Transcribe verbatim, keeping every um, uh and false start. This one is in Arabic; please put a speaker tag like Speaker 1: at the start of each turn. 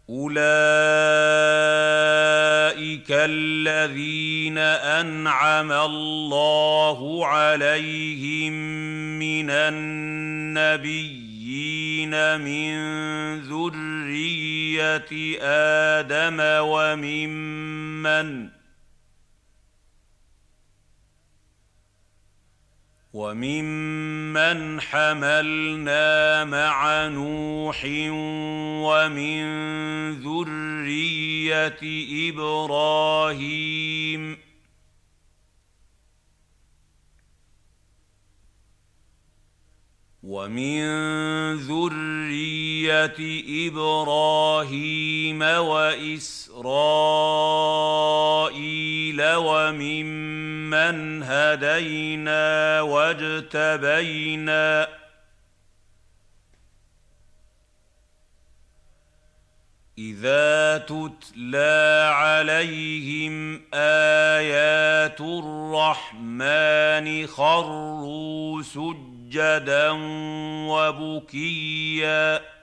Speaker 1: أولئك الذين أنعم الله عليهم من النبيين من ذرية آدم وممن وَمِمَّنْ حَمَلْنَا مَعَ نُوحٍ وَمِن ذُرِّيَّةِ إِبْرَاهِيمَ وَمِن ذُرِّيَّةِ إِبْرَاهِيمَ وَإِسْرَائِيلَ وَمِمَّنْ هَدَيْنَا وَاجْتَبَيْنَا إِذَا تُتْلَىٰ عَلَيْهِمْ آيَاتُ الرَّحْمَٰنِ خَرُّوا سُجَّدًا وَبُكِيًّا